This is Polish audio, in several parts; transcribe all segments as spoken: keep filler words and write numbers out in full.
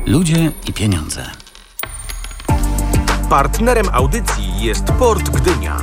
Ludzie i pieniądze. Partnerem audycji jest Port Gdynia.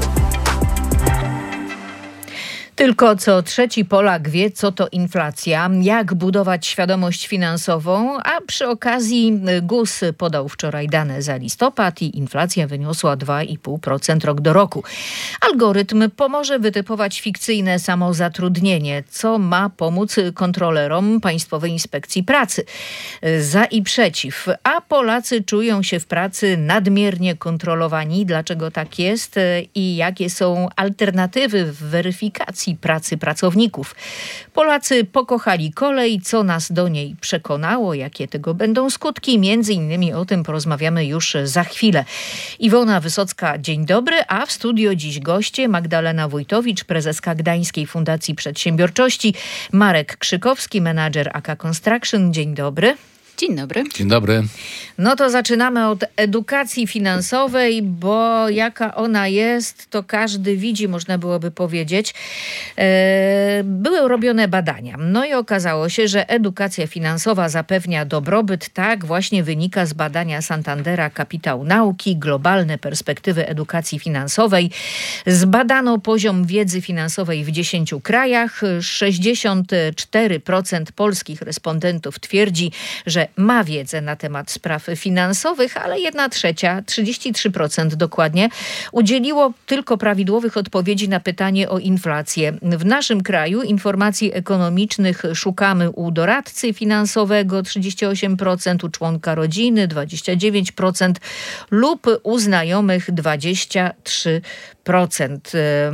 Tylko co trzeci Polak wie, co to inflacja, jak budować świadomość finansową, a przy okazji G U S podał wczoraj dane za listopad i inflacja wyniosła dwa i pół procent rok do roku. Algorytm pomoże wytypować fikcyjne samozatrudnienie, co ma pomóc kontrolerom Państwowej Inspekcji Pracy. Za i przeciw, a Polacy czują się w pracy nadmiernie kontrolowani. Dlaczego tak jest i jakie są alternatywy w weryfikacji pracy pracowników? Polacy pokochali kolej, co nas do niej przekonało, jakie tego będą skutki. Między innymi o tym porozmawiamy już za chwilę. Iwona Wysocka, dzień dobry, a w studio dziś goście Magdalena Wójtowicz, prezeska Gdańskiej Fundacji Przedsiębiorczości, Marek Krzykowski, menadżer A K Construction. Dzień dobry. Dzień dobry. Dzień dobry. No to zaczynamy od edukacji finansowej, bo jaka ona jest, to każdy widzi, można byłoby powiedzieć. E, były robione badania. No i okazało się, że edukacja finansowa zapewnia dobrobyt. Tak właśnie wynika z badania Santandera Kapitał Nauki, globalne perspektywy edukacji finansowej. Zbadano poziom wiedzy finansowej w dziesięciu krajach. sześćdziesiąt cztery procent polskich respondentów twierdzi, że ma wiedzę na temat spraw finansowych, ale jedna trzecia, trzydzieści trzy procent dokładnie, udzieliło tylko prawidłowych odpowiedzi na pytanie o inflację. W naszym kraju informacji ekonomicznych szukamy u doradcy finansowego trzydzieści osiem procent, u członka rodziny dwadzieścia dziewięć procent lub u znajomych dwadzieścia trzy procent.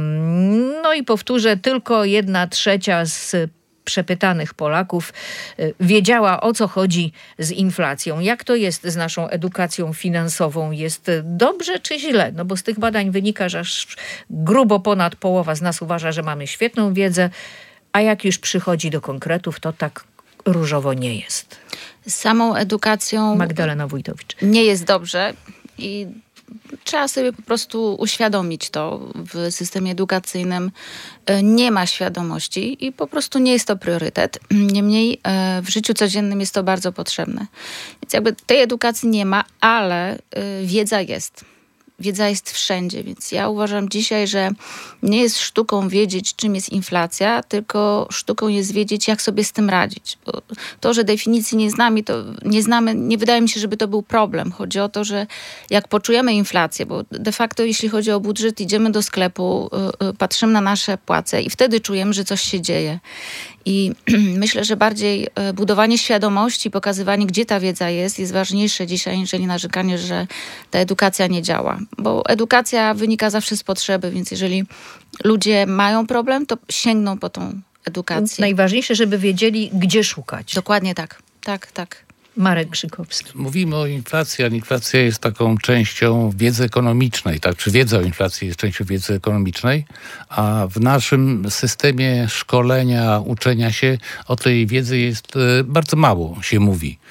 No i powtórzę, tylko jedna trzecia z przepytanych Polaków wiedziała, o co chodzi z inflacją. Jak to jest z naszą edukacją finansową? Jest dobrze czy źle? No bo z tych badań wynika, że aż grubo ponad połowa z nas uważa, że mamy świetną wiedzę, a jak już przychodzi do konkretów, to tak różowo nie jest. Z samą edukacją Magdalena Wójtowicz. Nie jest dobrze i trzeba sobie po prostu uświadomić to. W systemie edukacyjnym nie ma świadomości i po prostu nie jest to priorytet. Niemniej w życiu codziennym jest to bardzo potrzebne. Więc jakby tej edukacji nie ma, ale wiedza jest. Wiedza jest wszędzie, więc ja uważam dzisiaj, że nie jest sztuką wiedzieć, czym jest inflacja, tylko sztuką jest wiedzieć, jak sobie z tym radzić. Bo to, że definicji nie znamy, to nie znamy, nie wydaje mi się, żeby to był problem. Chodzi o to, że jak poczujemy inflację, bo de facto jeśli chodzi o budżet, idziemy do sklepu, yy, patrzymy na nasze płace i wtedy czujemy, że coś się dzieje. I myślę, że bardziej budowanie świadomości, pokazywanie, gdzie ta wiedza jest, jest ważniejsze dzisiaj, niżeli narzekanie, że ta edukacja nie działa. Bo edukacja wynika zawsze z potrzeby, więc jeżeli ludzie mają problem, to sięgną po tą edukację. Najważniejsze, żeby wiedzieli, gdzie szukać. Dokładnie tak. Tak, tak. Marek Krzykowski. Mówimy o inflacji, a inflacja jest taką częścią wiedzy ekonomicznej, tak? Czy wiedza o inflacji jest częścią wiedzy ekonomicznej, a w naszym systemie szkolenia, uczenia się o tej wiedzy jest bardzo mało się mówi.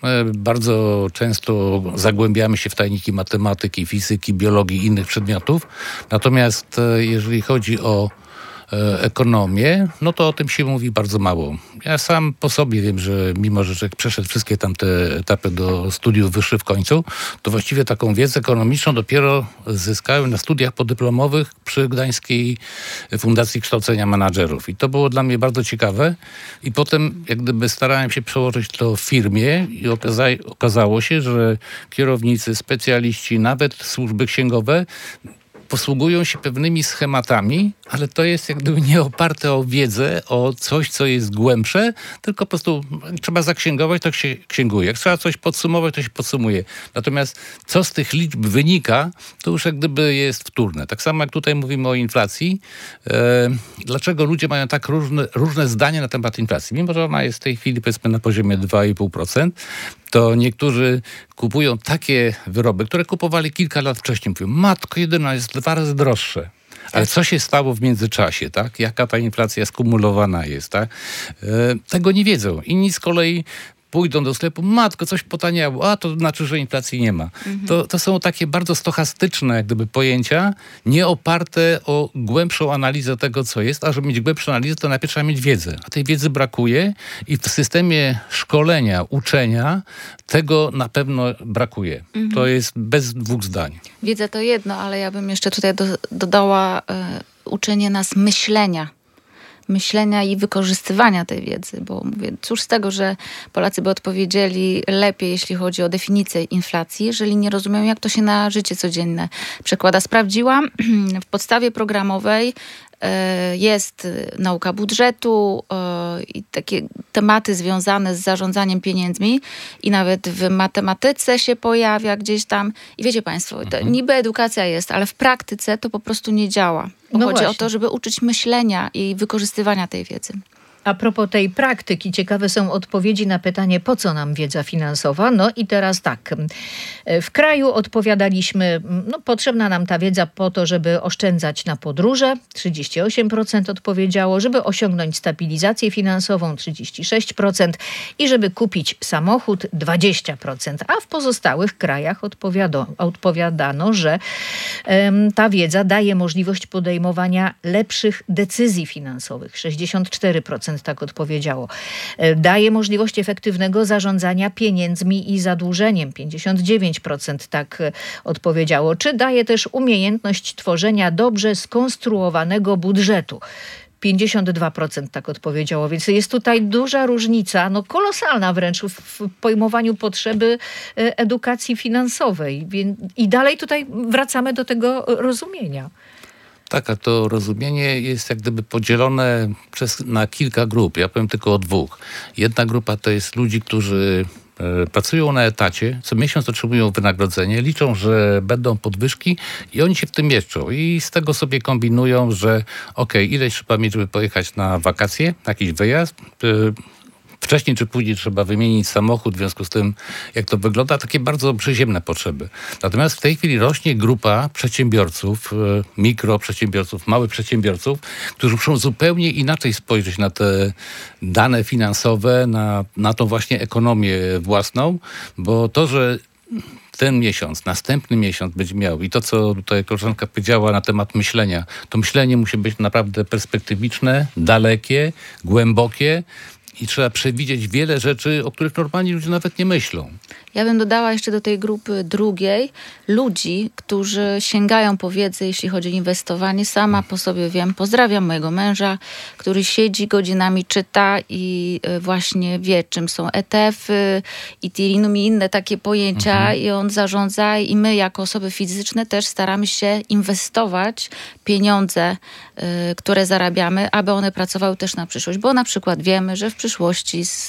Bardzo często zagłębiamy się w tajniki matematyki, fizyki, biologii i innych przedmiotów. Natomiast jeżeli chodzi o ekonomię, no to o tym się mówi bardzo mało. Ja sam po sobie wiem, że mimo, że człowiek przeszedł wszystkie tamte etapy do studiów wyższych w końcu, to właściwie taką wiedzę ekonomiczną dopiero zyskałem na studiach podyplomowych przy Gdańskiej Fundacji Kształcenia Menadżerów. I to było dla mnie bardzo ciekawe. I potem jak gdyby starałem się przełożyć to w firmie i okaza- okazało się, że kierownicy, specjaliści, nawet służby księgowe posługują się pewnymi schematami, ale to jest jak gdyby nie oparte o wiedzę, o coś, co jest głębsze, tylko po prostu trzeba zaksięgować, to się księguje. Jak trzeba coś podsumować, to się podsumuje. Natomiast co z tych liczb wynika, to już jak gdyby jest wtórne. Tak samo jak tutaj mówimy o inflacji. E, dlaczego ludzie mają tak różne, różne zdania na temat inflacji? Mimo że ona jest w tej chwili powiedzmy na poziomie dwa i pół procent, to niektórzy kupują takie wyroby, które kupowali kilka lat wcześniej. Mówią, matko jedyna, jest dwa razy droższe. Ale co się stało w międzyczasie, tak? Jaka ta inflacja skumulowana jest, tak? E, tego nie wiedzą. Inni z kolei pójdą do sklepu, matko, coś potaniało, a to znaczy, że inflacji nie ma. Mhm. To, to są takie bardzo stochastyczne jak gdyby pojęcia, nie oparte o głębszą analizę tego, co jest, a żeby mieć głębszą analizę, to najpierw trzeba mieć wiedzę. A tej wiedzy brakuje i w systemie szkolenia, uczenia tego na pewno brakuje. Mhm. To jest bez dwóch zdań. Wiedza to jedno, ale ja bym jeszcze tutaj do, dodała e, uczenie nas myślenia. myślenia i wykorzystywania tej wiedzy, bo mówię, cóż z tego, że Polacy by odpowiedzieli lepiej, jeśli chodzi o definicję inflacji, jeżeli nie rozumieją, jak to się na życie codzienne przekłada. Sprawdziłam, w podstawie programowej jest nauka budżetu i takie tematy związane z zarządzaniem pieniędzmi i nawet w matematyce się pojawia gdzieś tam. I wiecie państwo, to niby edukacja jest, ale w praktyce to po prostu nie działa. Bo no chodzi właśnie o to, żeby uczyć myślenia i wykorzystywania tej wiedzy. A propos tej praktyki, ciekawe są odpowiedzi na pytanie, po co nam wiedza finansowa. No i teraz tak, w kraju odpowiadaliśmy, no potrzebna nam ta wiedza po to, żeby oszczędzać na podróże, trzydzieści osiem procent odpowiedziało, żeby osiągnąć stabilizację finansową, trzydzieści sześć procent i żeby kupić samochód, dwadzieścia procent. A w pozostałych krajach odpowiado, odpowiadano, że um, ta wiedza daje możliwość podejmowania lepszych decyzji finansowych, sześćdziesiąt cztery procent tak odpowiedziało. Daje możliwość efektywnego zarządzania pieniędzmi i zadłużeniem. pięćdziesiąt dziewięć procent tak odpowiedziało. Czy daje też umiejętność tworzenia dobrze skonstruowanego budżetu. pięćdziesiąt dwa procent tak odpowiedziało, więc jest tutaj duża różnica, no kolosalna wręcz w, w pojmowaniu potrzeby edukacji finansowej. I dalej tutaj wracamy do tego rozumienia. Tak, a to rozumienie jest jak gdyby podzielone przez, na kilka grup. Ja powiem tylko o dwóch. Jedna grupa to jest ludzi, którzy e, pracują na etacie, co miesiąc otrzymują wynagrodzenie, liczą, że będą podwyżki i oni się w tym mieszczą. I z tego sobie kombinują, że okej, okay, ileś trzeba mieć, żeby pojechać na wakacje, jakiś wyjazd, e, wcześniej czy później trzeba wymienić samochód, w związku z tym, jak to wygląda, takie bardzo przyziemne potrzeby. Natomiast w tej chwili rośnie grupa przedsiębiorców, mikroprzedsiębiorców, małych przedsiębiorców, którzy muszą zupełnie inaczej spojrzeć na te dane finansowe, na, na tą właśnie ekonomię własną, bo to, że ten miesiąc, następny miesiąc będzie miał i to, co tutaj koleżanka powiedziała na temat myślenia, to myślenie musi być naprawdę perspektywiczne, dalekie, głębokie, i trzeba przewidzieć wiele rzeczy, o których normalni ludzie nawet nie myślą. Ja bym dodała jeszcze do tej grupy drugiej ludzi, którzy sięgają po wiedzę, jeśli chodzi o inwestowanie. Sama po sobie wiem, pozdrawiam mojego męża, który siedzi godzinami, czyta i właśnie wie, czym są E T F-y, Ethereum i inne takie pojęcia mhm. i on zarządza i my jako osoby fizyczne też staramy się inwestować pieniądze, y, które zarabiamy, aby one pracowały też na przyszłość, bo na przykład wiemy, że w przyszłości z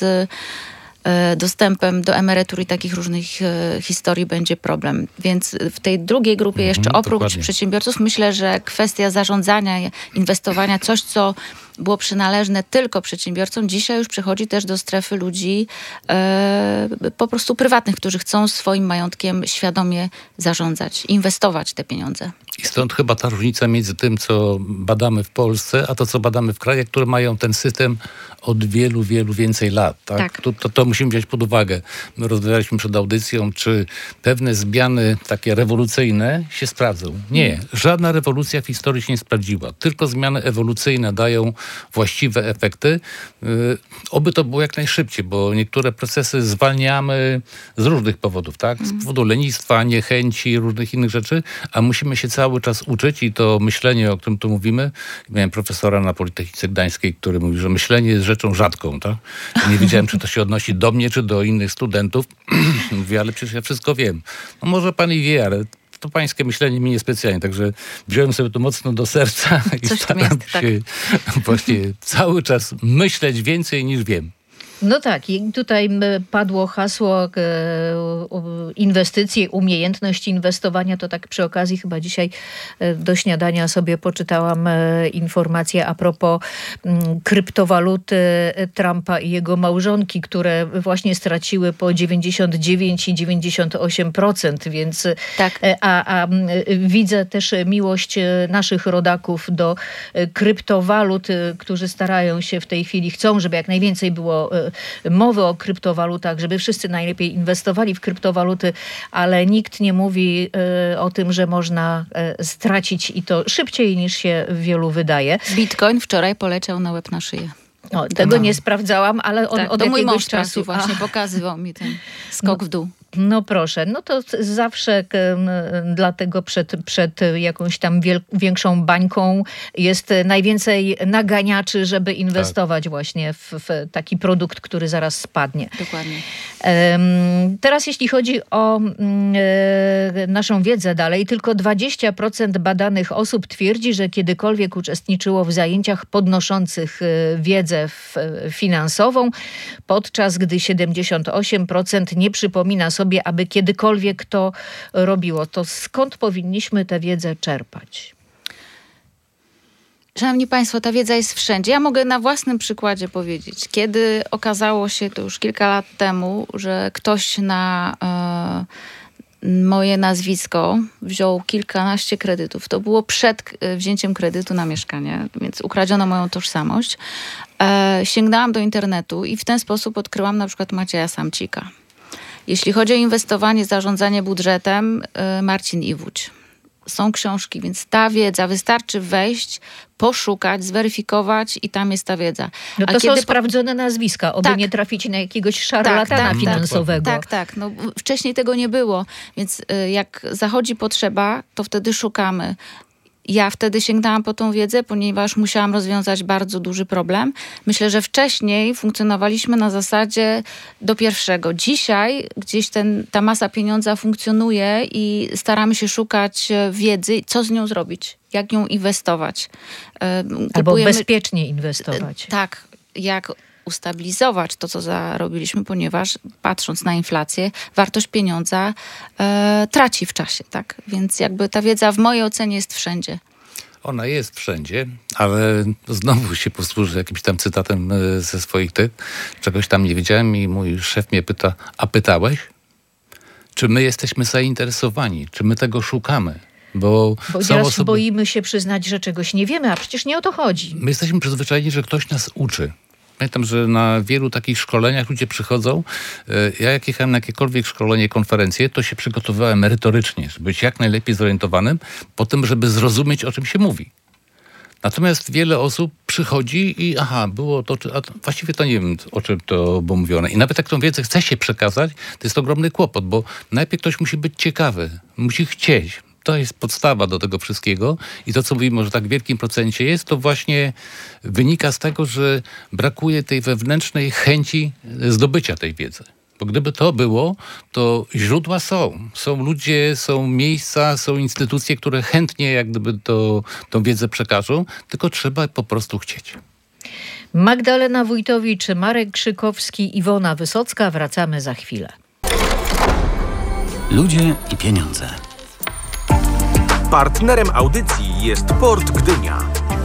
dostępem do emerytur i takich różnych e, historii będzie problem. Więc w tej drugiej grupie jeszcze mhm, oprócz dokładnie. Przedsiębiorców myślę, że kwestia zarządzania, inwestowania, coś co było przynależne tylko przedsiębiorcom, dzisiaj już przechodzi też do strefy ludzi e, po prostu prywatnych, którzy chcą swoim majątkiem świadomie zarządzać, inwestować te pieniądze. I stąd chyba ta różnica między tym, co badamy w Polsce, a to, co badamy w krajach, które mają ten system od wielu, wielu więcej lat. Tak? Tak. To, to, to musimy wziąć pod uwagę. My rozmawialiśmy przed audycją, czy pewne zmiany takie rewolucyjne się sprawdzą. Nie. Żadna rewolucja w historii się nie sprawdziła. Tylko zmiany ewolucyjne dają właściwe efekty. Yy, oby to było jak najszybciej, bo niektóre procesy zwalniamy z różnych powodów, tak? Z powodu lenistwa, niechęci, różnych innych rzeczy, a musimy się cały czas uczyć i to myślenie, o którym tu mówimy. Miałem profesora na Politechnice Gdańskiej, który mówi, że myślenie jest rzeczą rzadką, tak? Nie wiedziałem, czy to się odnosi do mnie, czy do innych studentów. Mówię, ale przecież ja wszystko wiem. No może pan i wie, ale to pańskie myślenie mi niespecjalnie, także wziąłem sobie to mocno do serca i Coś staram jest, się tak. właśnie cały czas myśleć więcej niż wiem. No tak, i tutaj padło hasło e, inwestycje, umiejętność inwestowania. To tak przy okazji chyba dzisiaj e, do śniadania sobie poczytałam e, informacje a propos m, kryptowaluty Trumpa i jego małżonki, które właśnie straciły po dziewięćdziesiąt dziewięć i dziewięćdziesiąt osiem procent, więc tak. e, a, a widzę też miłość naszych rodaków do kryptowalut, którzy starają się w tej chwili, chcą, żeby jak najwięcej było mowy o kryptowalutach, żeby wszyscy najlepiej inwestowali w kryptowaluty, ale nikt nie mówi o tym, że można stracić i to szybciej niż się wielu wydaje. Bitcoin wczoraj poleciał na łeb na szyję. O, tego no. nie sprawdzałam, ale on tak, od to mój jakiegoś mąż czasu właśnie a. pokazywał mi ten skok w dół. No proszę, no to zawsze k, dlatego przed, przed jakąś tam wiel, większą bańką jest najwięcej naganiaczy, żeby inwestować tak. właśnie w, w taki produkt, który zaraz spadnie. Dokładnie. Um, teraz jeśli chodzi o um, naszą wiedzę dalej, tylko dwadzieścia procent badanych osób twierdzi, że kiedykolwiek uczestniczyło w zajęciach podnoszących wiedzę w, finansową, podczas gdy siedemdziesiąt osiem procent nie przypomina sobie, aby kiedykolwiek to robiło. To skąd powinniśmy tę wiedzę czerpać? Szanowni Państwo, ta wiedza jest wszędzie. Ja mogę na własnym przykładzie powiedzieć. Kiedy okazało się to już kilka lat temu, że ktoś na e, moje nazwisko wziął kilkanaście kredytów. To było przed wzięciem kredytu na mieszkanie, więc ukradziono moją tożsamość. E, sięgnęłam do internetu i w ten sposób odkryłam na przykład Macieja Samcika. Jeśli chodzi o inwestowanie, zarządzanie budżetem, Marcin Iwódź. Są książki, więc ta wiedza, wystarczy wejść, poszukać, zweryfikować i tam jest ta wiedza. No to A są kiedy... sprawdzone nazwiska, oby tak. nie trafić na jakiegoś szarlatana tak, tak, finansowego. Tak, tak. No, wcześniej tego nie było, więc jak zachodzi potrzeba, to wtedy szukamy. Ja wtedy sięgnęłam po tą wiedzę, ponieważ musiałam rozwiązać bardzo duży problem. Myślę, że wcześniej funkcjonowaliśmy na zasadzie do pierwszego. Dzisiaj gdzieś ten, ta masa pieniądza funkcjonuje i staramy się szukać wiedzy, co z nią zrobić, jak ją inwestować. Kupujemy... Albo bezpiecznie inwestować. Tak, jak ustabilizować to, co zarobiliśmy, ponieważ patrząc na inflację, wartość pieniądza e, traci w czasie, tak? Więc jakby ta wiedza w mojej ocenie jest wszędzie. Ona jest wszędzie, ale znowu się posłużę jakimś tam cytatem ze swoich tych. Czegoś tam nie wiedziałem i mój szef mnie pyta, a pytałeś? Czy my jesteśmy zainteresowani? Czy my tego szukamy? Bo, Bo są teraz osoby... boimy się przyznać, że czegoś nie wiemy, a przecież nie o to chodzi. My jesteśmy przyzwyczajeni, że ktoś nas uczy. Pamiętam, że na wielu takich szkoleniach ludzie przychodzą. Ja jak jechałem na jakiekolwiek szkolenie, konferencję, to się przygotowywałem merytorycznie, żeby być jak najlepiej zorientowanym po tym, żeby zrozumieć, o czym się mówi. Natomiast wiele osób przychodzi i aha, było to, a właściwie to nie wiem, o czym to było mówione. I nawet jak tą wiedzę chce się przekazać, to jest ogromny kłopot, bo najpierw ktoś musi być ciekawy, musi chcieć. To jest podstawa do tego wszystkiego i to, co mówimy, że tak w wielkim procencie jest, to właśnie wynika z tego, że brakuje tej wewnętrznej chęci zdobycia tej wiedzy. Bo gdyby to było, to źródła są. Są ludzie, są miejsca, są instytucje, które chętnie jak gdyby to, tą wiedzę przekażą, tylko trzeba po prostu chcieć. Magdalena Wójtowicz, Marek Krzykowski, Iwona Wysocka. Wracamy za chwilę. Ludzie i pieniądze. Partnerem audycji jest Port Gdynia.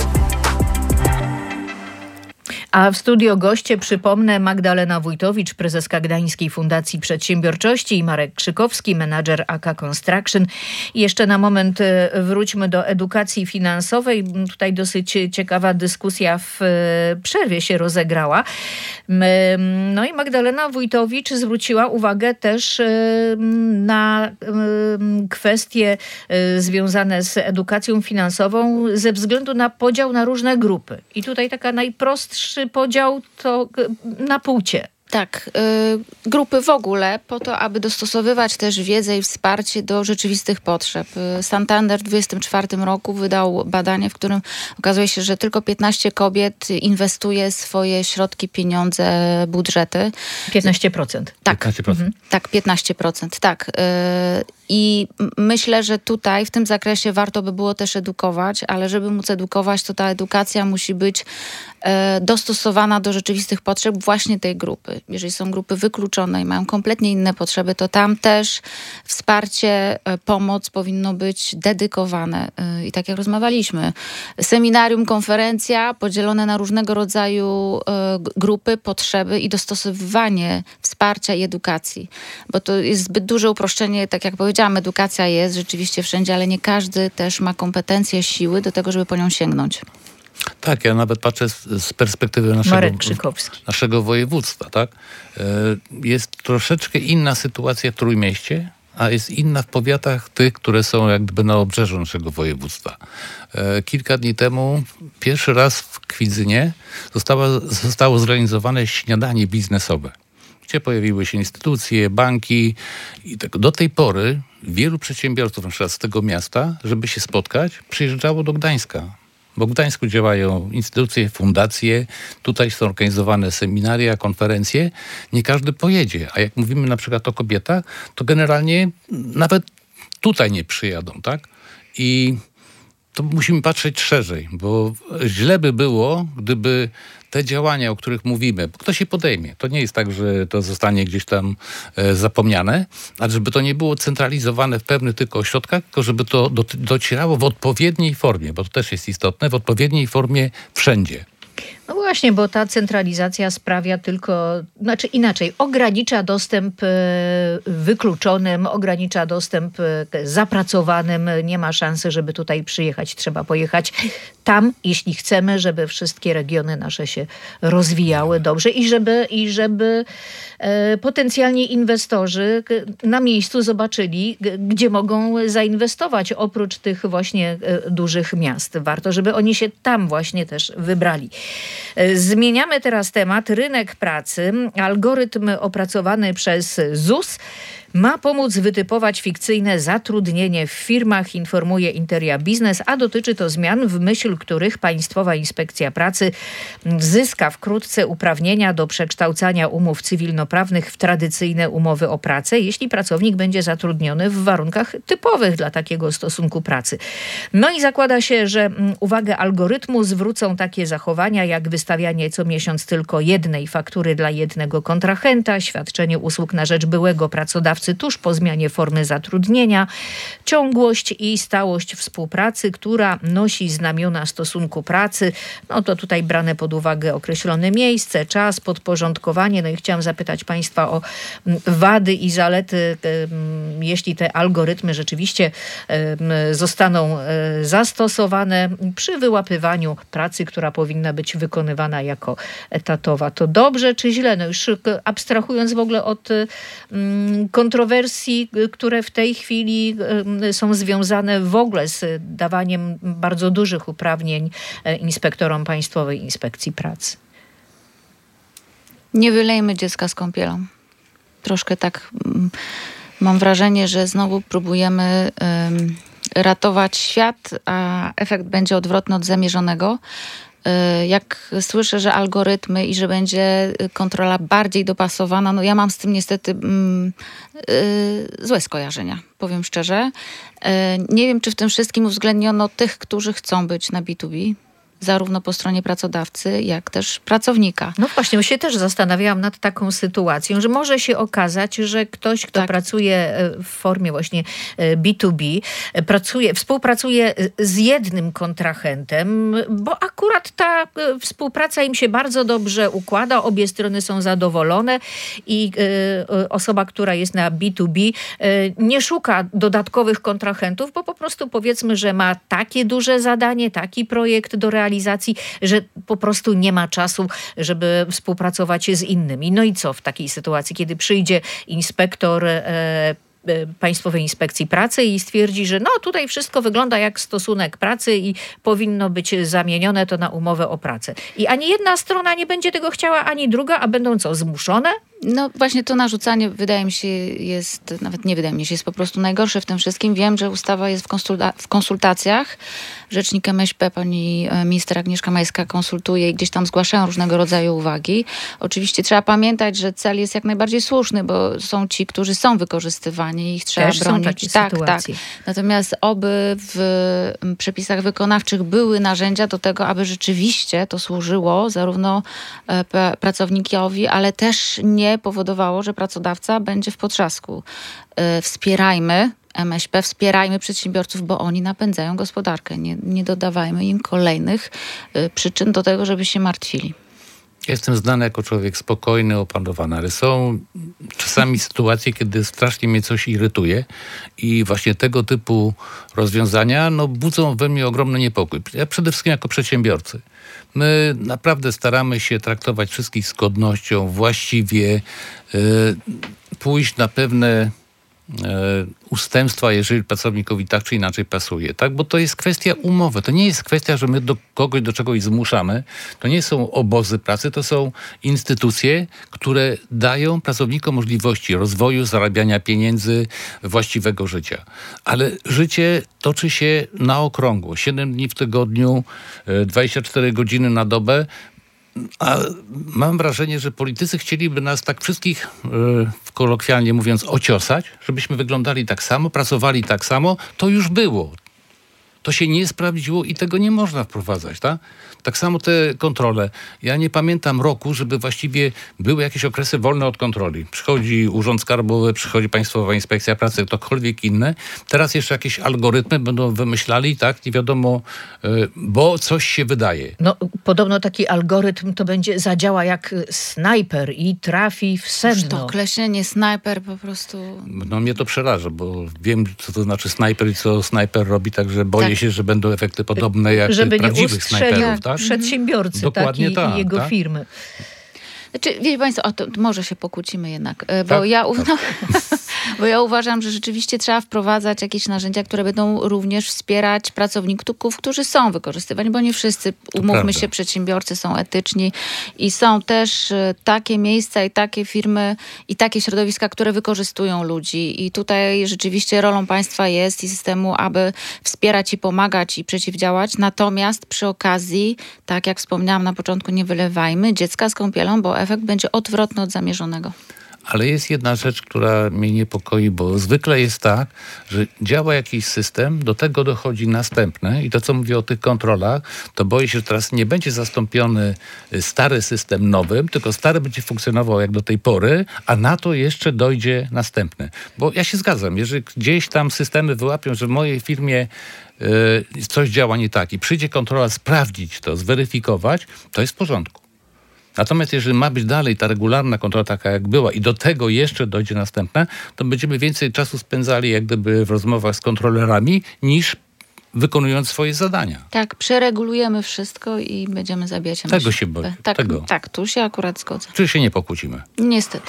A w studio goście, przypomnę, Magdalena Wójtowicz, prezeska Gdańskiej Fundacji Przedsiębiorczości i Marek Krzykowski, menadżer A K Construction. I jeszcze na moment wróćmy do edukacji finansowej. Tutaj dosyć ciekawa dyskusja w przerwie się rozegrała. No i Magdalena Wójtowicz zwróciła uwagę też na kwestie związane z edukacją finansową ze względu na podział na różne grupy. I tutaj taka najprostszy podział to na płcie. Tak, y, grupy w ogóle po to, aby dostosowywać też wiedzę i wsparcie do rzeczywistych potrzeb. Santander w dwudziestym czwartym roku wydał badanie, w którym okazuje się, że tylko piętnaście kobiet inwestuje swoje środki, pieniądze, budżety. piętnaście procent. Tak, piętnaście procent. Mhm. Tak, piętnaście procent, tak. Y, I myślę, że tutaj w tym zakresie warto by było też edukować, ale żeby móc edukować, to ta edukacja musi być y, dostosowana do rzeczywistych potrzeb właśnie tej grupy. Jeżeli są grupy wykluczone i mają kompletnie inne potrzeby, to tam też wsparcie, pomoc powinno być dedykowane. I tak jak rozmawialiśmy, seminarium, konferencja podzielone na różnego rodzaju grupy, potrzeby i dostosowywanie wsparcia i edukacji. Bo to jest zbyt duże uproszczenie, tak jak powiedziałam, edukacja jest rzeczywiście wszędzie, ale nie każdy też ma kompetencje, siły do tego, żeby po nią sięgnąć. Tak, ja nawet patrzę z, z perspektywy naszego, Marek Krzykowski. naszego województwa. Tak? Jest troszeczkę inna sytuacja w Trójmieście, a jest inna w powiatach tych, które są jak gdyby na obrzeżu naszego województwa. Kilka dni temu pierwszy raz w Kwidzynie zostało, zostało zrealizowane śniadanie biznesowe, gdzie pojawiły się instytucje, banki i tak. Do tej pory wielu przedsiębiorców na przykład z tego miasta, żeby się spotkać, przyjeżdżało do Gdańska. Bo w Gdańsku działają instytucje, fundacje, tutaj są organizowane seminaria, konferencje. Nie każdy pojedzie. A jak mówimy na przykład o kobietach, to generalnie nawet tutaj nie przyjadą, tak? I to musimy patrzeć szerzej, bo źle by było, gdyby te działania, o których mówimy, kto się podejmie. To nie jest tak, że to zostanie gdzieś tam e, zapomniane, ale żeby to nie było centralizowane w pewnych tylko ośrodkach, tylko żeby to do, docierało w odpowiedniej formie, bo to też jest istotne, w odpowiedniej formie wszędzie. No właśnie, bo ta centralizacja sprawia tylko, znaczy inaczej, ogranicza dostęp wykluczonym, ogranicza dostęp zapracowanym. Nie ma szansy, żeby tutaj przyjechać. Trzeba pojechać tam, jeśli chcemy, żeby wszystkie regiony nasze się rozwijały dobrze i żeby, i żeby potencjalni inwestorzy na miejscu zobaczyli, gdzie mogą zainwestować oprócz tych właśnie dużych miast. Warto, żeby oni się tam właśnie też wybrali. Zmieniamy teraz temat. Rynek pracy. Algorytm opracowany przez Z U S ma pomóc wytypować fikcyjne zatrudnienie w firmach, informuje Interia Biznes, a dotyczy to zmian, w myśl których Państwowa Inspekcja Pracy zyska wkrótce uprawnienia do przekształcania umów cywilnoprawnych w tradycyjne umowy o pracę, jeśli pracownik będzie zatrudniony w warunkach typowych dla takiego stosunku pracy. No i zakłada się, że uwagę algorytmu zwrócą takie zachowania jak wystawianie co miesiąc tylko jednej faktury dla jednego kontrahenta, świadczenie usług na rzecz byłego pracodawcy tuż po zmianie formy zatrudnienia, ciągłość i stałość współpracy, która nosi znamiona stosunku pracy. No to tutaj brane pod uwagę określone miejsce, czas, podporządkowanie. No i chciałam zapytać Państwa o wady i zalety, jeśli te algorytmy rzeczywiście zostaną zastosowane przy wyłapywaniu pracy, która powinna być wykonywana jako etatowa. To dobrze czy źle? No już abstrahując w ogóle od kontrowersji, które w tej chwili są związane w ogóle z dawaniem bardzo dużych uprawnień inspektorom Państwowej Inspekcji Pracy. Nie wylejmy dziecka z kąpielą. Troszkę tak mam wrażenie, że znowu próbujemy um, ratować świat, a efekt będzie odwrotny od zamierzonego. Jak słyszę, że algorytmy i że będzie kontrola bardziej dopasowana, no ja mam z tym niestety mm, yy, złe skojarzenia, powiem szczerze. Yy, nie wiem, czy w tym wszystkim uwzględniono tych, którzy chcą być na B dwa B, zarówno po stronie pracodawcy, jak też pracownika. No właśnie, bo się też zastanawiałam nad taką sytuacją, że może się okazać, że ktoś, kto tak. pracuje w formie właśnie B dwa B, pracuje, współpracuje z jednym kontrahentem, bo akurat ta współpraca im się bardzo dobrze układa, obie strony są zadowolone i osoba, która jest na B dwa B, nie szuka dodatkowych kontrahentów, bo po prostu powiedzmy, że ma takie duże zadanie, taki projekt do realizacji, że po prostu nie ma czasu, żeby współpracować z innymi. No i co w takiej sytuacji, kiedy przyjdzie inspektor e, Państwowej Inspekcji Pracy i stwierdzi, że no tutaj wszystko wygląda jak stosunek pracy i powinno być zamienione to na umowę o pracę. I ani jedna strona nie będzie tego chciała, ani druga, a będą co, zmuszone? No właśnie to narzucanie wydaje mi się jest, nawet nie wydaje mi się, jest po prostu najgorsze w tym wszystkim. Wiem, że ustawa jest w, konsulta- w konsultacjach. Rzecznik M S P, pani minister Agnieszka Majska konsultuje i gdzieś tam zgłaszają różnego rodzaju uwagi. Oczywiście trzeba pamiętać, że cel jest jak najbardziej słuszny, bo są ci, którzy są wykorzystywani i ich trzeba Też bronić. Są takie tak, sytuacje. tak. Natomiast oby w przepisach wykonawczych były narzędzia do tego, aby rzeczywiście to służyło zarówno p- pracownikowi, ale też nie powodowało, że pracodawca będzie w potrzasku. Yy, wspierajmy M S P, wspierajmy przedsiębiorców, bo oni napędzają gospodarkę. Nie, nie dodawajmy im kolejnych yy, przyczyn do tego, żeby się martwili. Jestem znany jako człowiek spokojny, opanowany, ale są czasami sytuacje, kiedy strasznie mnie coś irytuje i właśnie tego typu rozwiązania no, budzą we mnie ogromny niepokój. Ja przede wszystkim jako przedsiębiorcy. My naprawdę staramy się traktować wszystkich z godnością, właściwie yy, pójść na pewne ustępstwa, jeżeli pracownikowi tak czy inaczej pasuje, tak? Bo to jest kwestia umowy. To nie jest kwestia, że my do kogoś do czegoś zmuszamy. To nie są obozy pracy, to są instytucje, które dają pracownikom możliwości rozwoju, zarabiania pieniędzy, właściwego życia. Ale życie toczy się na okrągło. siedem dni w tygodniu, dwadzieścia cztery godziny na dobę. A mam wrażenie, że politycy chcieliby nas tak wszystkich, yy, kolokwialnie mówiąc, ociosać, żebyśmy wyglądali tak samo, pracowali tak samo. To już było. To się nie sprawdziło i tego nie można wprowadzać, tak? Tak samo te kontrole. Ja nie pamiętam roku, żeby właściwie były jakieś okresy wolne od kontroli. Przychodzi Urząd Skarbowy, przychodzi Państwowa Inspekcja Pracy, ktokolwiek inne. Teraz jeszcze jakieś algorytmy będą wymyślali, tak? Nie wiadomo, yy, bo coś się wydaje. No, podobno taki algorytm to będzie zadziała jak snajper i trafi w sedno. To określenie snajper po prostu... No mnie to przeraża, bo wiem, co to znaczy snajper i co snajper robi, także boję Tak. się, że będą efekty podobne jak Żeby nie prawdziwych snajperów, ustrzelił tak? przedsiębiorcy, Dokładnie tak, i, tak, i jego tak. firmy. Znaczy, wiecie Państwo, o, to może się pokłócimy jednak, e, bo, Tak? ja, u- no, bo ja uważam, że rzeczywiście trzeba wprowadzać jakieś narzędzia, które będą również wspierać pracowników, którzy są wykorzystywani, bo nie wszyscy, umówmy prawda. się, przedsiębiorcy są etyczni i są też e, takie miejsca i takie firmy i takie środowiska, które wykorzystują ludzi i tutaj rzeczywiście rolą państwa jest i systemu, aby wspierać i pomagać i przeciwdziałać, natomiast przy okazji, tak jak wspomniałam na początku, nie wylewajmy dziecka z kąpielą, bo efekt będzie odwrotny od zamierzonego. Ale jest jedna rzecz, która mnie niepokoi, bo zwykle jest tak, że działa jakiś system, do tego dochodzi następny i to, co mówię o tych kontrolach, to boję się, że teraz nie będzie zastąpiony stary system nowym, tylko stary będzie funkcjonował jak do tej pory, a na to jeszcze dojdzie następny. Bo ja się zgadzam, jeżeli gdzieś tam systemy wyłapią, że w mojej firmie yy, coś działa nie tak i przyjdzie kontrola sprawdzić to, zweryfikować, to jest w porządku. Natomiast jeżeli ma być dalej ta regularna kontrola taka jak była i do tego jeszcze dojdzie następna, to będziemy więcej czasu spędzali jak gdyby w rozmowach z kontrolerami niż wykonując swoje zadania. Tak, przeregulujemy wszystko i będziemy zabijać Tego M S Z P. się boję, Tak, tego. tak, tu się akurat zgodzę. Czy się nie pokłócimy? Niestety.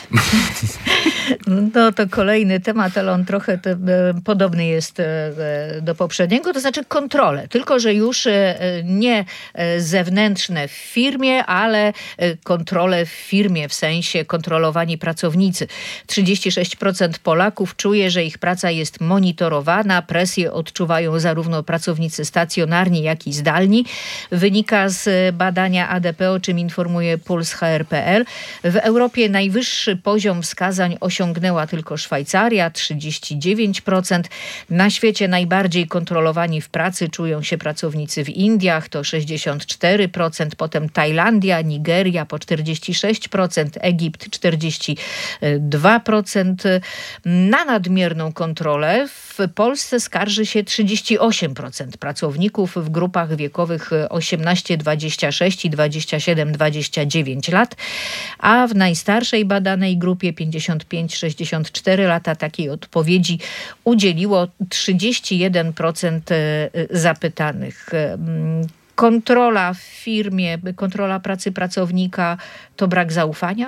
No to kolejny temat, ale on trochę te, e, podobny jest e, do poprzedniego, to znaczy kontrole. Tylko że już e, nie e, zewnętrzne w firmie, ale e, kontrole w firmie, w sensie kontrolowani pracownicy. trzydzieści sześć procent Polaków czuje, że ich praca jest monitorowana. Presję odczuwają zarówno pracownicy stacjonarni, jak i zdalni. Wynika z badania A D P, o czym informuje Puls H R kropka P L. W Europie najwyższy poziom wskazań osiągnęła tylko Szwajcaria, trzydzieści dziewięć procent. Na świecie najbardziej kontrolowani w pracy czują się pracownicy w Indiach, to sześćdziesiąt cztery procent, potem Tajlandia, Nigeria po czterdzieści sześć procent, Egipt czterdzieści dwa procent. Na nadmierną kontrolę w Polsce skarży się trzydzieści osiem procent pracowników w grupach wiekowych osiemnaście dwadzieścia sześć i dwadzieścia siedem dwadzieścia dziewięć lat, a w najstarszej badanej grupie pięćdziesiąt pięć sześćdziesiąt cztery lata takiej odpowiedzi udzieliło trzydzieści jeden procent zapytanych. Kontrola w firmie, kontrola pracy pracownika to brak zaufania?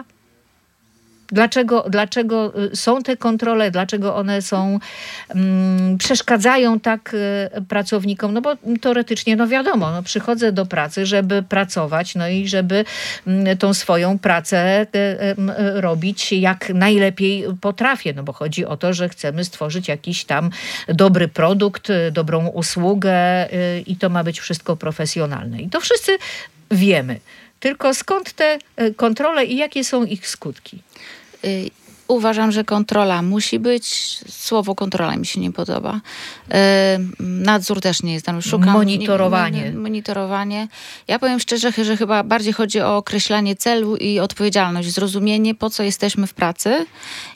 Dlaczego, dlaczego są te kontrole, dlaczego one są, um, przeszkadzają tak y, pracownikom? No bo teoretycznie, no wiadomo, no przychodzę do pracy, żeby pracować, no i żeby y, tą swoją pracę y, y, robić jak najlepiej potrafię, no bo chodzi o to, że chcemy stworzyć jakiś tam dobry produkt, y, dobrą usługę y, i to ma być wszystko profesjonalne. I to wszyscy wiemy. Tylko skąd te kontrole i jakie są ich skutki? Y- Uważam, że kontrola musi być. Słowo kontrola mi się nie podoba. Yy, nadzór też nie jest tam. Szukam monitorowanie. Nie, nie, monitorowanie. Ja powiem szczerze, że chyba bardziej chodzi o określanie celu i odpowiedzialność, zrozumienie, po co jesteśmy w pracy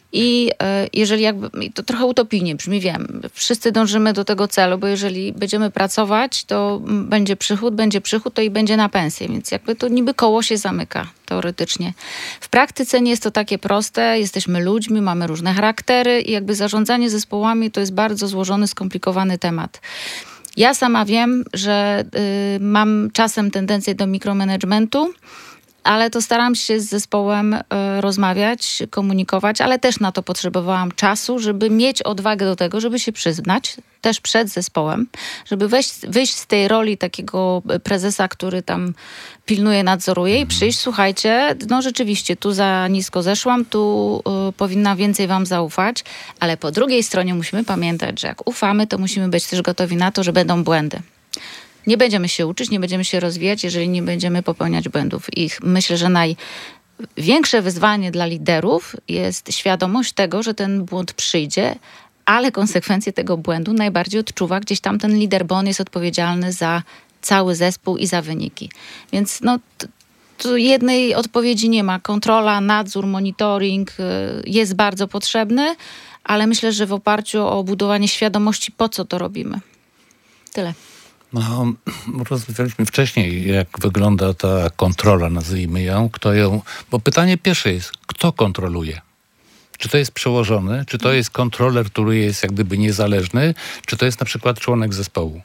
I e, jeżeli jakby, i to trochę utopijnie brzmi, wiem, wszyscy dążymy do tego celu, bo jeżeli będziemy pracować, to będzie przychód, będzie przychód, to i będzie na pensję, więc jakby to niby koło się zamyka teoretycznie. W praktyce nie jest to takie proste, jesteśmy ludźmi, mamy różne charaktery i jakby zarządzanie zespołami to jest bardzo złożony, skomplikowany temat. Ja sama wiem, że y, mam czasem tendencję do mikromanagementu, ale to staram się z zespołem y, rozmawiać, komunikować, ale też na to potrzebowałam czasu, żeby mieć odwagę do tego, żeby się przyznać, też przed zespołem, żeby wejść, wyjść z tej roli takiego prezesa, który tam pilnuje, nadzoruje i przyjść, słuchajcie, no rzeczywiście, tu za nisko zeszłam, tu y, powinna więcej wam zaufać, ale po drugiej stronie musimy pamiętać, że jak ufamy, to musimy być też gotowi na to, że będą błędy. Nie będziemy się uczyć, nie będziemy się rozwijać, jeżeli nie będziemy popełniać błędów. I myślę, że największe wyzwanie dla liderów jest świadomość tego, że ten błąd przyjdzie, ale konsekwencje tego błędu najbardziej odczuwa gdzieś tam ten lider, bo on jest odpowiedzialny za cały zespół i za wyniki. Więc no, tu jednej odpowiedzi nie ma. Kontrola, nadzór, monitoring jest bardzo potrzebny, ale myślę, że w oparciu o budowanie świadomości, po co to robimy. Tyle. No, rozmawialiśmy wcześniej, jak wygląda ta kontrola, nazwijmy ją, kto ją... Bo pytanie pierwsze jest, kto kontroluje? Czy to jest przełożony? Czy to jest kontroler, który jest jak gdyby niezależny? Czy to jest na przykład członek zespołu?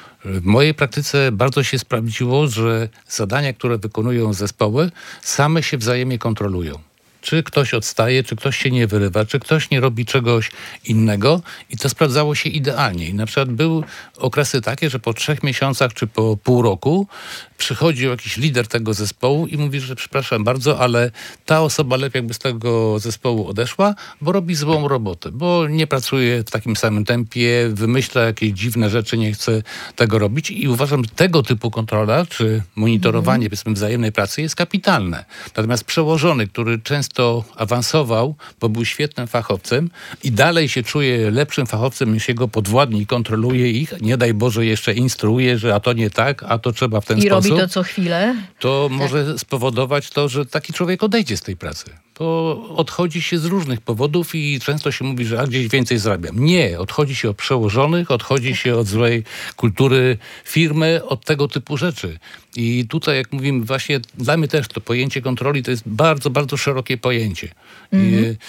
W mojej praktyce bardzo się sprawdziło, że zadania, które wykonują zespoły, same się wzajemnie kontrolują. Czy ktoś odstaje, czy ktoś się nie wyrywa, czy ktoś nie robi czegoś innego i to sprawdzało się idealnie. I na przykład były okresy takie, że po trzech miesiącach czy po pół roku przychodził jakiś lider tego zespołu i mówi, że przepraszam bardzo, ale ta osoba lepiej jakby z tego zespołu odeszła, bo robi złą robotę, bo nie pracuje w takim samym tempie, wymyśla jakieś dziwne rzeczy, nie chce tego robić i uważam, że tego typu kontrola czy monitorowanie mm. powiedzmy wzajemnej pracy jest kapitalne. Natomiast przełożony, który często to awansował, bo był świetnym fachowcem i dalej się czuje lepszym fachowcem niż jego podwładni i kontroluje ich, nie daj Boże jeszcze instruuje, że a to nie tak, a to trzeba w ten I sposób. I robi to co chwilę. To tak. może spowodować to, że taki człowiek odejdzie z tej pracy. Bo odchodzi się z różnych powodów i często się mówi, że a gdzieś więcej zarabiam. Nie, odchodzi się od przełożonych, odchodzi tak. się od złej kultury firmy, od tego typu rzeczy. I tutaj, jak mówimy, właśnie dla mnie też to pojęcie kontroli to jest bardzo, bardzo szerokie pojęcie. Mm-hmm. I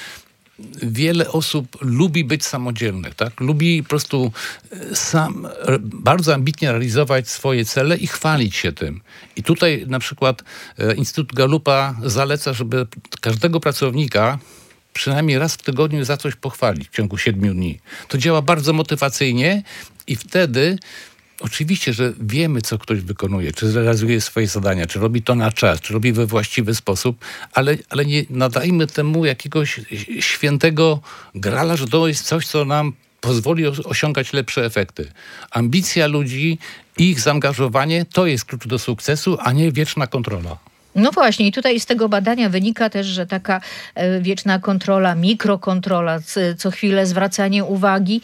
wiele osób lubi być samodzielnych, tak? Lubi po prostu sam bardzo ambitnie realizować swoje cele i chwalić się tym. I tutaj na przykład Instytut Gallupa zaleca, żeby każdego pracownika przynajmniej raz w tygodniu za coś pochwalić w ciągu siedmiu dni. To działa bardzo motywacyjnie i wtedy oczywiście, że wiemy, co ktoś wykonuje, czy realizuje swoje zadania, czy robi to na czas, czy robi we właściwy sposób, ale, ale nie nadajmy temu jakiegoś świętego grala, że to jest coś, co nam pozwoli osiągać lepsze efekty. Ambicja ludzi, ich zaangażowanie to jest klucz do sukcesu, a nie wieczna kontrola. No właśnie i tutaj z tego badania wynika też, że taka wieczna kontrola, mikrokontrola, co chwilę zwracanie uwagi,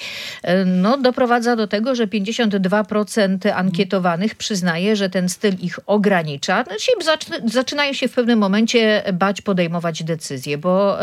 no doprowadza do tego, że pięćdziesiąt dwa procent ankietowanych przyznaje, że ten styl ich ogranicza. Znaczy, zaczynają się w pewnym momencie bać podejmować decyzje, bo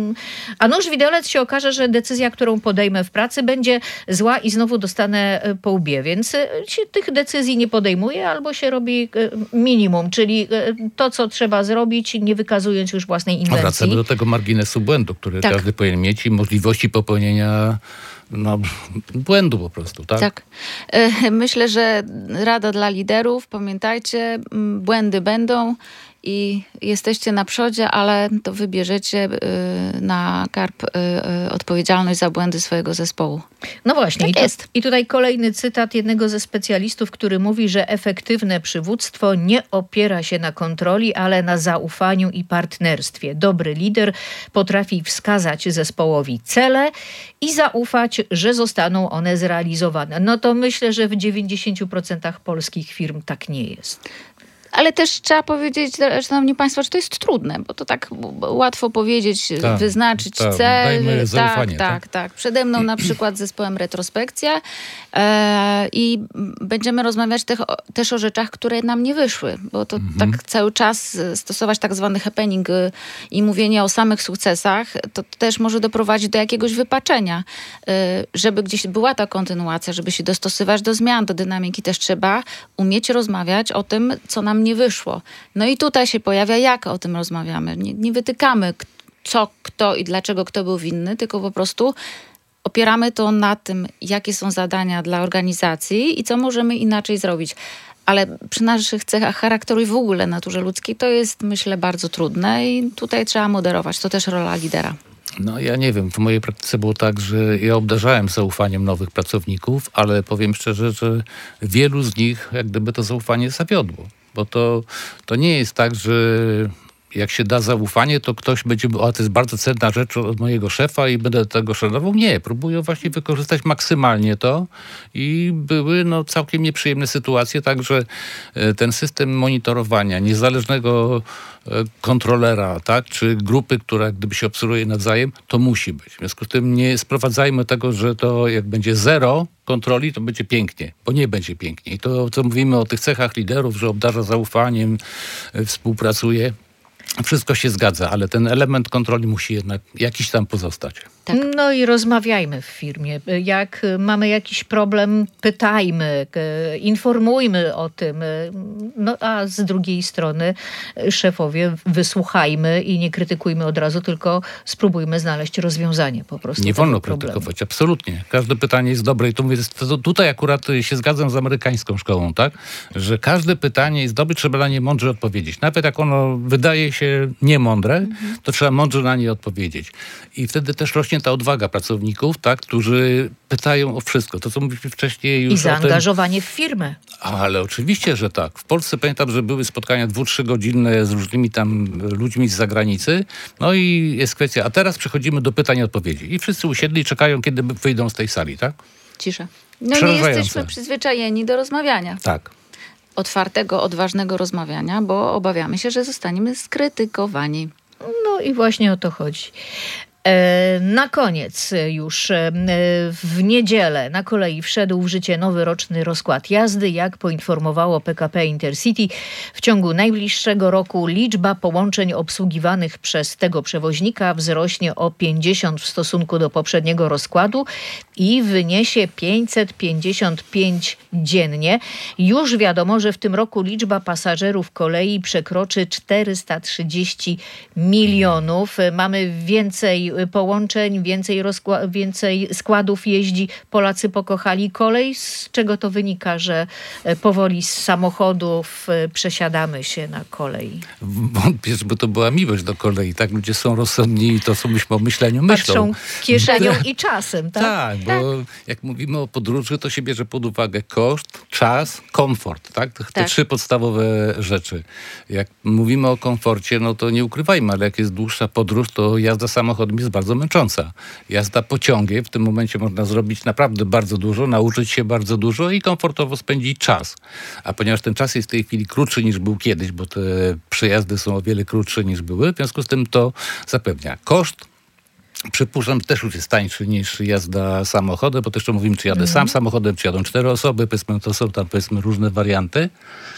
a nuż widelec się okaże, że decyzja, którą podejmę w pracy będzie zła i znowu dostanę po łbie, więc się tych decyzji nie podejmuje albo się robi minimum, czyli to, co trzeba zrobić, nie wykazując już własnej inwencji. Wracamy do tego marginesu błędu, który tak. każdy powinien mieć i możliwości popełnienia no, błędu po prostu, tak? Tak. Myślę, że rada dla liderów, pamiętajcie, błędy będą i jesteście na przodzie, ale to wybierzecie na karp odpowiedzialność za błędy swojego zespołu. No właśnie. Tak i, to, jest. I tutaj kolejny cytat jednego ze specjalistów, który mówi, że efektywne przywództwo nie opiera się na kontroli, ale na zaufaniu i partnerstwie. Dobry lider potrafi wskazać zespołowi cele i zaufać, że zostaną one zrealizowane. No to myślę, że w dziewięćdziesięciu procentach polskich firm tak nie jest. ale też trzeba powiedzieć, szanowni państwo, że to jest trudne, bo to tak łatwo powiedzieć, tak, wyznaczyć tak, cel. dajmy zaufanie, tak, tak, tak, tak. Przede mną na przykład z zespołem Retrospekcja e, i będziemy rozmawiać te, też o rzeczach, które nam nie wyszły, bo to mhm. tak cały czas stosować tak zwany happening y, i mówienie o samych sukcesach, to też może doprowadzić do jakiegoś wypaczenia. Y, żeby gdzieś była ta kontynuacja, żeby się dostosować do zmian, do dynamiki, też trzeba umieć rozmawiać o tym, co nam nie wyszło. No i tutaj się pojawia, jak o tym rozmawiamy. Nie, nie wytykamy, co, kto i dlaczego kto był winny, tylko po prostu opieramy to na tym, jakie są zadania dla organizacji i co możemy inaczej zrobić. Ale przy naszych cechach charakteru i w ogóle naturze ludzkiej to jest, myślę, bardzo trudne i tutaj trzeba moderować. To też rola lidera. No ja nie wiem, w mojej praktyce było tak, że ja obdarzałem zaufaniem nowych pracowników, ale powiem szczerze, że wielu z nich jak gdyby to zaufanie zawiodło. Bo to, to nie jest tak, że jak się da zaufanie, to ktoś będzie mówił, a to jest bardzo cenna rzecz od mojego szefa i będę tego szanował. Nie, próbuję właśnie wykorzystać maksymalnie to i były no, całkiem nieprzyjemne sytuacje, także ten system monitorowania niezależnego kontrolera, tak, czy grupy, która gdyby się obserwuje nawzajem, to musi być. W związku z tym nie sprowadzajmy tego, że to jak będzie zero kontroli, to będzie pięknie, bo nie będzie pięknie. I to, co mówimy o tych cechach liderów, że obdarza zaufaniem, współpracuje, wszystko się zgadza, ale ten element kontroli musi jednak jakiś tam pozostać. Tak. No i rozmawiajmy w firmie. Jak mamy jakiś problem, pytajmy, informujmy o tym. No a z drugiej strony szefowie, wysłuchajmy i nie krytykujmy od razu, tylko spróbujmy znaleźć rozwiązanie po prostu. Nie wolno problemu. krytykować, absolutnie. Każde pytanie jest dobre i to mówię, to tutaj akurat się zgadzam z amerykańską szkołą, tak? Że każde pytanie jest dobre, trzeba na nie mądrze odpowiedzieć. Nawet jak ono wydaje się niemądre, mhm. to trzeba mądrze na nie odpowiedzieć. I wtedy też rośnie ta odwaga pracowników, tak, którzy pytają o wszystko. To, co mówiliśmy wcześniej już I zaangażowanie o tym, w firmę. Ale oczywiście, że tak. W Polsce pamiętam, że były spotkania dwu-, trzygodzinne z różnymi tam ludźmi z zagranicy. No i jest kwestia, a teraz przechodzimy do pytań i odpowiedzi. I wszyscy usiedli i czekają, kiedy wyjdą z tej sali, tak? Cisza. No nie jesteśmy przyzwyczajeni do rozmawiania. Tak. Otwartego, odważnego rozmawiania, bo obawiamy się, że zostaniemy skrytykowani. No i właśnie o to chodzi. Na koniec już w niedzielę na kolei wszedł w życie nowy roczny rozkład jazdy. Jak poinformowało P K P Intercity, w ciągu najbliższego roku liczba połączeń obsługiwanych przez tego przewoźnika wzrośnie o pięćdziesiąt w stosunku do poprzedniego rozkładu i wyniesie pięćset pięćdziesiąt pięć dziennie. Już wiadomo, że w tym roku liczba pasażerów kolei przekroczy czterysta trzydzieści milionów. Mamy więcej połączeń, więcej, rozkła- więcej składów jeździ. Polacy pokochali kolej. Z czego to wynika, że powoli z samochodów przesiadamy się na kolej? Wątpię, żeby to była miłość do kolei. Tak, ludzie są rozsądni i to, co myśmy o myśleniu myślą. Patrzą kieszenią i czasem, tak? Tak, bo tak. Jak mówimy o podróży, to się bierze pod uwagę koszt, czas, komfort. Tak? Te, te tak. trzy podstawowe rzeczy. Jak mówimy o komforcie, no to nie ukrywajmy, ale jak jest dłuższa podróż, to jazda samochodem jest bardzo męcząca. Jazda pociągiem, w tym momencie można zrobić naprawdę bardzo dużo, nauczyć się bardzo dużo i komfortowo spędzić czas. A ponieważ ten czas jest w tej chwili krótszy niż był kiedyś, bo te przejazdy są o wiele krótsze niż były, w związku z tym to zapewnia koszt. Przypuszczam, też już jest tańszy niż jazda samochodem, bo też jeszcze mówimy, czy jadę mm. sam samochodem, czy jadą cztery osoby, powiedzmy, to są tam powiedzmy różne warianty.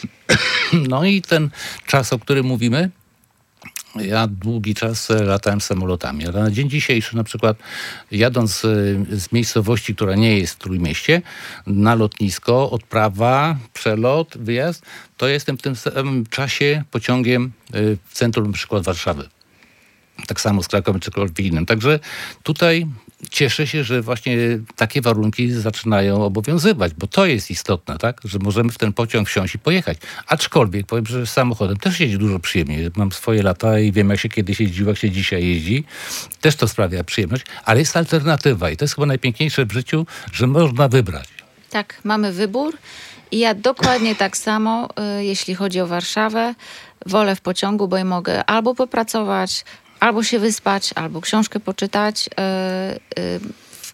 No i ten czas, o którym mówimy, ja długi czas latałem samolotami, ale na dzień dzisiejszy na przykład jadąc z miejscowości, która nie jest w Trójmieście, na lotnisko, odprawa, przelot, wyjazd, to jestem w tym samym czasie pociągiem w centrum na przykład Warszawy. Tak samo z Krakowem czy czymkolwiek innym. Także tutaj cieszę się, że właśnie takie warunki zaczynają obowiązywać, bo to jest istotne, tak? Że możemy w ten pociąg wsiąść i pojechać. Aczkolwiek powiem, że samochodem też jeździ dużo przyjemniej. Mam swoje lata i wiem, jak się kiedyś jeździło, jak się dzisiaj jeździ. Też to sprawia przyjemność, ale jest alternatywa i to jest chyba najpiękniejsze w życiu, że można wybrać. Tak, mamy wybór i ja dokładnie tak samo, y, jeśli chodzi o Warszawę, wolę w pociągu, bo ja mogę albo popracować, albo się wyspać, albo książkę poczytać.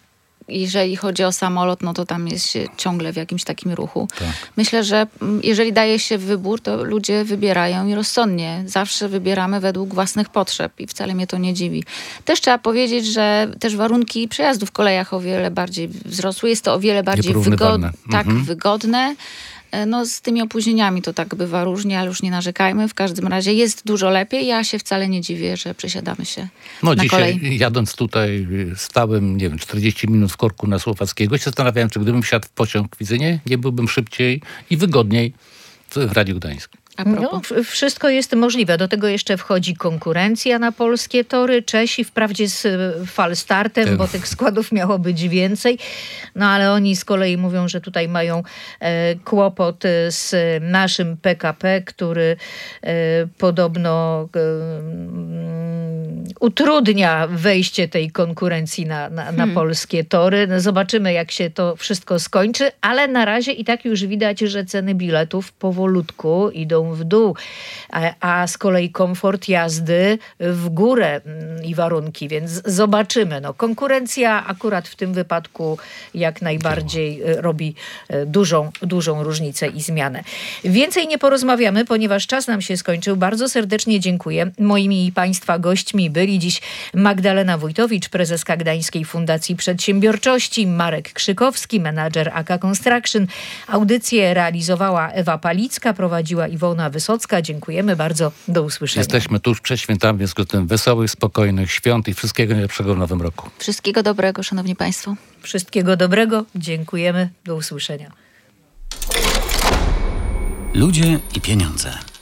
jeżeli chodzi o samolot, no to tam jest się ciągle w jakimś takim ruchu. Tak. Myślę, że mm, jeżeli daje się wybór, to ludzie wybierają i rozsądnie. Zawsze wybieramy według własnych potrzeb i wcale mnie to nie dziwi. Też trzeba powiedzieć, że też warunki przejazdu w kolejach o wiele bardziej wzrosły. Jest to o wiele bardziej wygodne. Tak, mhm. wygodne. No z tymi opóźnieniami to tak bywa różnie, ale już nie narzekajmy. W każdym razie jest dużo lepiej. Ja się wcale nie dziwię, że przesiadamy się No na dzisiaj kolej. jadąc tutaj stałem, nie wiem, czterdzieści minut w korku na Słowackiego i się zastanawiałem, czy gdybym wsiadł w pociąg w Widzynie, nie byłbym szybciej i wygodniej w Radiu Gdańsku. A No, propos. w- wszystko jest możliwe. Do tego jeszcze wchodzi konkurencja na polskie tory. Czesi wprawdzie z e, falstartem, Tak. bo tych składów miało być więcej. No ale oni z kolei mówią, że tutaj mają e, kłopot e, z naszym P K P, który e, podobno e, mm, utrudnia wejście tej konkurencji na, na, na polskie tory. No, zobaczymy, jak się to wszystko skończy, ale na razie i tak już widać, że ceny biletów powolutku idą w dół, a, a z kolei komfort jazdy w górę mm, i warunki, więc zobaczymy. No, konkurencja akurat w tym wypadku jak najbardziej e, robi e, dużą, dużą różnicę i zmianę. Więcej nie porozmawiamy, ponieważ czas nam się skończył. Bardzo serdecznie dziękuję. Moimi i Państwa gośćmi byli dziś Magdalena Wójtowicz, prezeska Gdańskiej Fundacji Przedsiębiorczości, Marek Krzykowski, menadżer A K Construction. Audycję realizowała Ewa Palicka, prowadziła Iwona Wysocka. Dziękujemy bardzo. Do usłyszenia. Jesteśmy tuż przed świętami, w związku z tym wesołych, spokojnych świąt i wszystkiego najlepszego w nowym roku. Wszystkiego dobrego, szanowni państwo. Wszystkiego dobrego. Dziękujemy. Do usłyszenia. Ludzie i pieniądze.